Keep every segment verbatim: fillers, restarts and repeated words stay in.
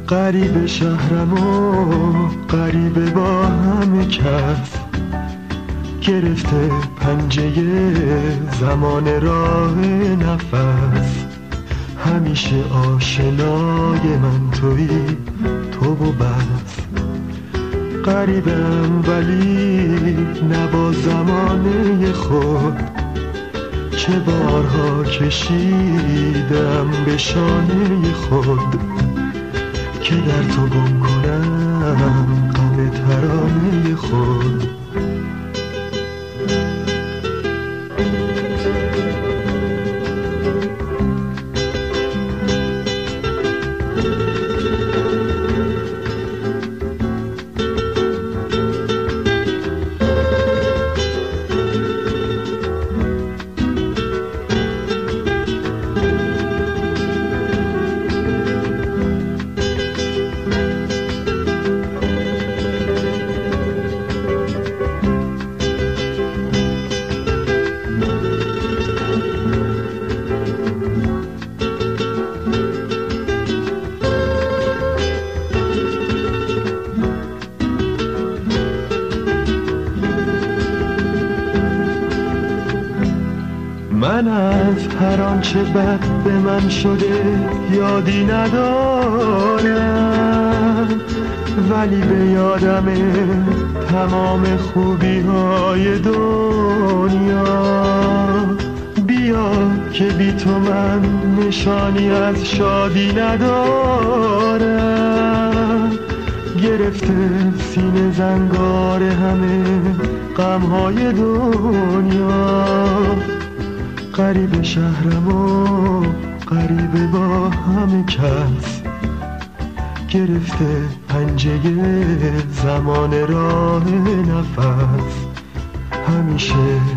غریب شهرم و غریب با همه کس، گرفته پنجه زمان راه نفس. همیشه آشنای من تویی، تو و بس. غریبم ولی نه با زمانه خود، چه بارها کشیدم به شانه خود که در تو گم کنم غم ترانه خود. من از هر آنچه بد به من شده یادی ندارم، ولی به یادمه تمام خوبی های دنیا. بیا که بی تو من نشانی از شادی ندارم، گرفته سینه زنگار همه غمهای دنیا. غریب شهرم و غریب با همه کس، گرفته پنجه زمان راه نفس. همیشه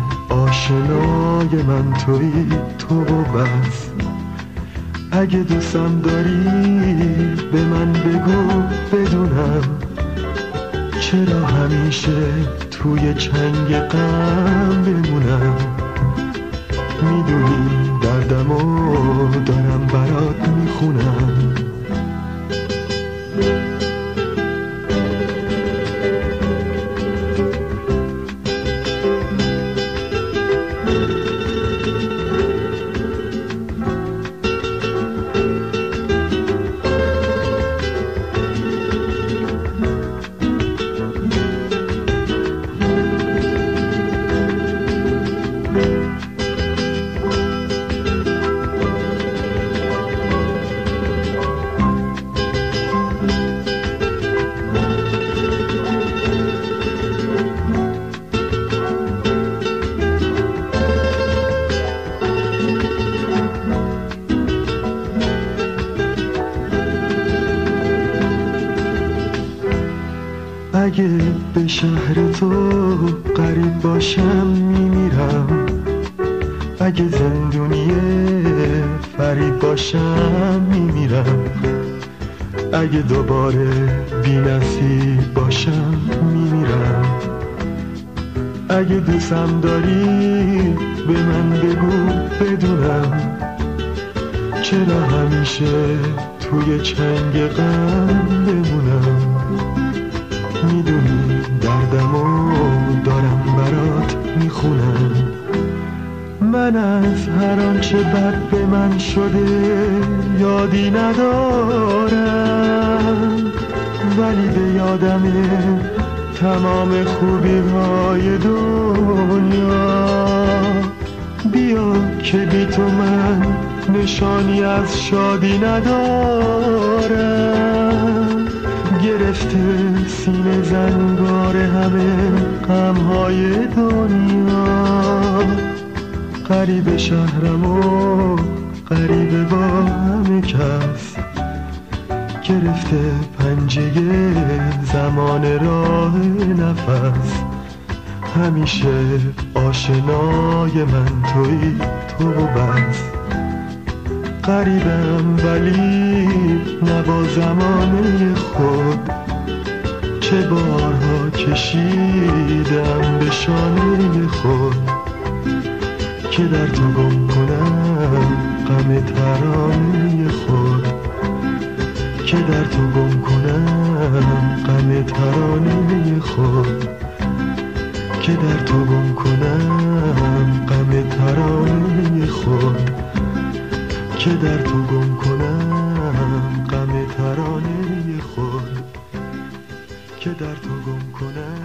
آشنای من تویی، تو و بس. اگه دوستم داری به من بگو بدونم، چرا همیشه توی چنگ غم بمونم. میدونی دردمو دارم برات میخونم. اگه به شهر تو غریب باشم میمیرم، اگه زندونی فریب باشم میمیرم، اگه دوباره بی نصیب باشم میمیرم. اگه دوستم داری به من بگو بدونم، چرا همیشه توی چنگ غم بمونم. میدونی دردمو دارم برات میخونم. من از هر آنچه بد به من شده یادی ندارم، ولی به یادمه تمام خوبی های دنیا. بیا که بی تو من نشانی از شادی ندارم، گرفته سینه زنگار همه غمهای دنیا. غریب شهرم و غریب با همه کس، گرفته پنجه زمان راه نفس. همیشه آشنای من تویی، تو و بس. غریبم ولی نه با زمانه خود، چه بارها کشیدم به شانه خود که در تو گم کنم غم ترانه خود. که در تو گم کنم غم ترانه خود، که در تو گم کنم غم ترانه خود، که در تو گم کنم غم ترانه خود، که در تو گم کنم